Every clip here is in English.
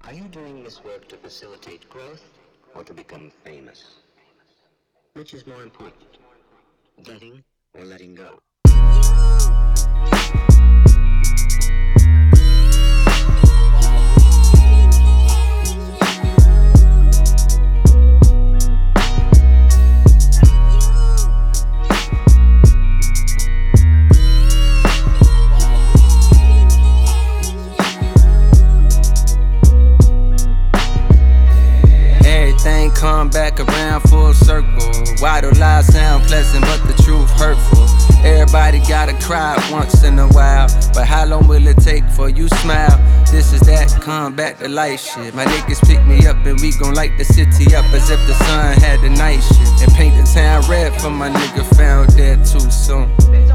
Are you doing this work to facilitate growth or to become famous? Which is more important, getting or letting go? Everything come back around full circle. Why do lies sound pleasant but the truth hurtful? Everybody gotta cry once in a while, but how long will it take for you smile? This is that come back to life shit. My niggas pick me up and we gon' light the city up as if the sun had the night shift, and paint the town red for my nigga found dead too soon.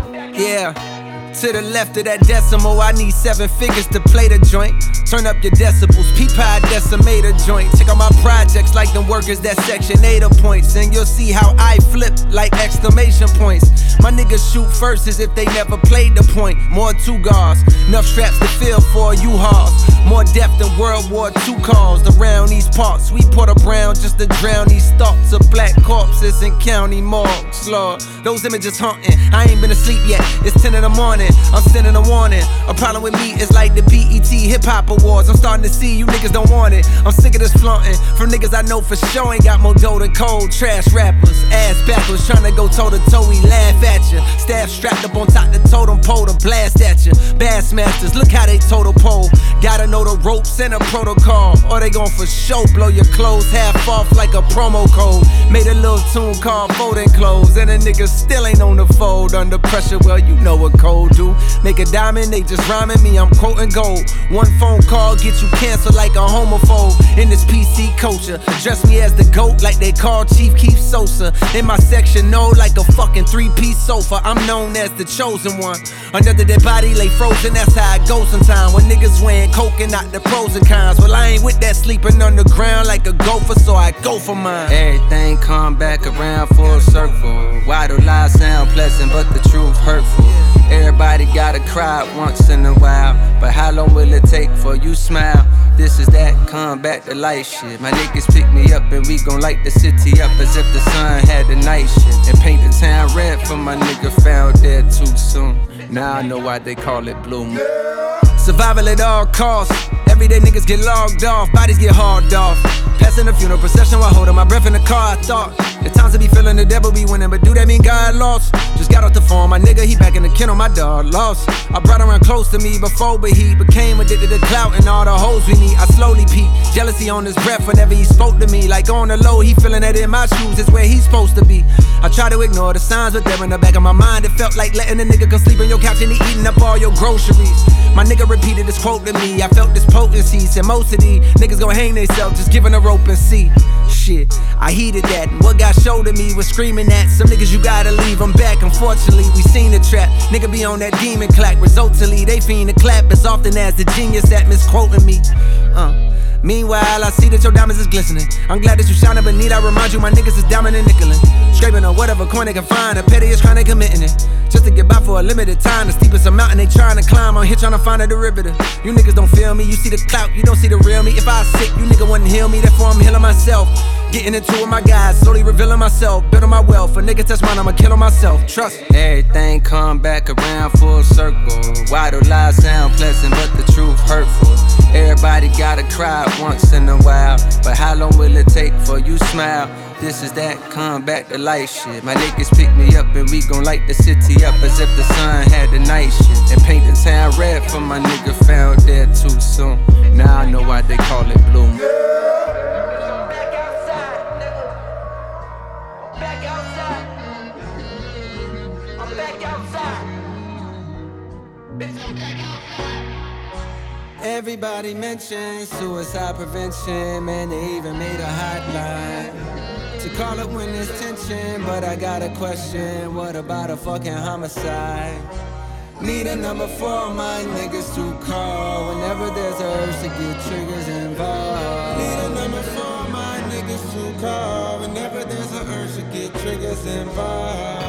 Yeah. To the left of that decimal, I need 7 figures to play the joint. Turn up your decibels, peep how I decimate a joint. Check out my projects like them workers that Section 8 points, and you'll see how I flip like exclamation points. My niggas shoot first as if they never played the point. More 2 guards, enough straps to fill for U-Hauls. More death than World War II calls around these parts. We put a brown just to drown these thoughts of black corpses in county morgues, Lord. Those images haunting, I ain't been asleep yet, it's 10 in the morning. I'm sending a warning. A problem with me is like the BET Hip Hop Awards. I'm starting to see you niggas don't want it. I'm sick of this flaunting from niggas I know for sure ain't got more dough than cold. Trash rappers, ass backwards, trying to go toe to toe. We laugh at you. Staff strapped up on top the totem pole to blast at you. Bassmasters, look how they total pole. Gotta know the ropes and a protocol, or they gon' for sure blow your clothes half off like a promo code. Made a little tune called Folding Clothes, and the niggas still ain't on the fold. Under pressure, well, you know what cold do. Make a diamond, they just rhyming me, I'm quoting gold. One phone call get you canceled like a homophobe. In this PC culture, address me as the GOAT like they call Chief Keef Sosa. In my section, no, like a fucking 3-piece sofa. I'm known as the chosen one. Under the dead body lay frozen, that's how it goes sometimes. When niggas wearing coke and not the pros and cons. Well, I ain't with that sleeping underground like a gopher, so I go for mine. Everything come back around full circle. Why do lies sound pleasant but the truth hurtful? Everybody gotta cry once in a while, but how long will it take for you smile? This is that come back to life shit. My niggas pick me up and we gon' light the city up as if the sun had the night shift, and paint the town red for my nigga found dead too soon. Now I know why they call it Blue Moon. Survival at all costs. Everyday niggas get logged off, bodies get hauled off. Passing the funeral procession while holding my breath in the car. I thought the times to be feeling the devil be winning, but do that mean God lost? Just got off the phone, my nigga, he back in the kennel, my dog lost. I brought around close to me before, but he became addicted to clout and all the hoes we meet. I slowly peep, jealousy on his breath whenever he spoke to me. Like on the low, he feeling that in my shoes is where he's supposed to be. I try to ignore the signs, but they're in the back of my mind. It felt like letting a nigga come sleep on your couch and he eating up all your groceries. My nigga repeated this quote to me, I felt this potency. Said most of these niggas gon' hang themselves, just giving a rope and see. Shit, I heeded that, and what got showed to me was screaming at some niggas you gotta leave them back. Unfortunately, we seen the trap, nigga be on that demon clack. Resultantly, they fiend to clap as often as the genius that misquoting me. Meanwhile, I see that your diamonds is glistening. I'm glad that you shining, but need I remind you my niggas is diamond and nickelin'. Scraping on whatever coin they can find, the pettiest crime they committing it. Just to get by for a limited time, the steepest a mountain they trying to climb. I'm here trying to find a derivative. You niggas don't feel me, you see the clout, you don't see the real me. If I was sick, you nigga wouldn't heal me, therefore I'm healing myself. Getting into it with my guys, slowly revealing myself, building my wealth. A nigga touch mine, I'ma kill on myself, trust me. Everything come back around full circle. Why do lies sound pleasant but the truth hurtful? Everybody gotta cry once in a while, but how long will it take for you smile? This is that come back to life shit. My niggas pick me up and we gon' light the city up as if the sun had the night shift, and paint the town red for my nigga found dead too soon. Now I know why they call it Blue Moon. Everybody mentions suicide prevention, man, they even made a hotline to call it when there's tension. But I got a question, what about a fucking homicide? Need a number for my niggas to call whenever there's a urge to get triggers involved. Need a number for my niggas to call whenever there's a urge to get triggers involved.